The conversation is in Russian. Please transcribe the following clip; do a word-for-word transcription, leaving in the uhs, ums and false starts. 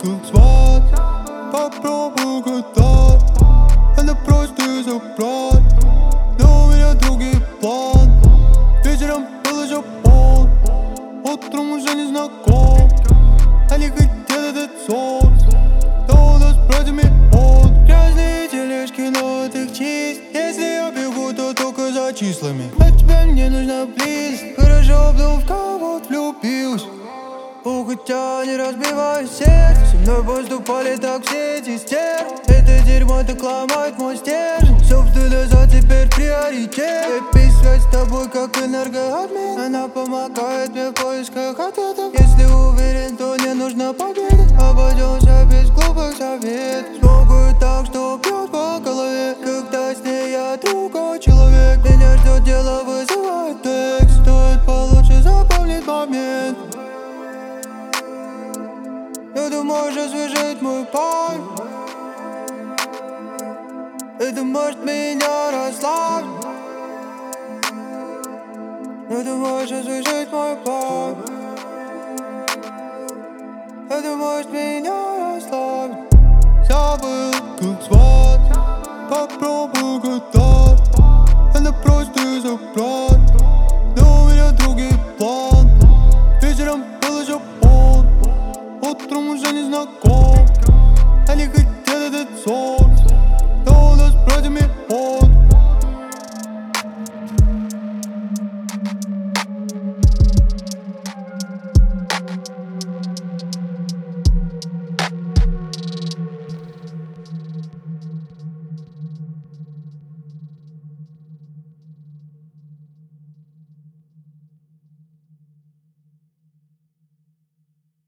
как сват. Попробую угадать, это просто из-за брат. Но у меня другой план. Вечером был еще пол, утром уже не знаком. Они хотят этот сон, но у нас с братьями он. Грязные тележки, но от их чист. Если я бегу, то только за числами. От тебя мне нужна близость. Хорошо обдумав, в кого влюбился. О, хотя не разбивай сердце. Со мной поступали так все эти стервы. Это дерьмо так ломает мой стержень. Собственность теперь приоритет. Эпи связь с тобой как энергообмен. Она помогает мне в поисках ответов. Если уверен, то не нужна победа. Обойдемся без глупых советов. Смогу так, что бьет по голове. Когда с ней я другой человек. Меня ждет дело, вызывает текст. Стоит получше запомнить момент. Но ты можешь освежить мой память. Это может меня расслабить. Но ты можешь освежить мой память. Это может меня расслабить. Забыл, как звать. Попробую угадать.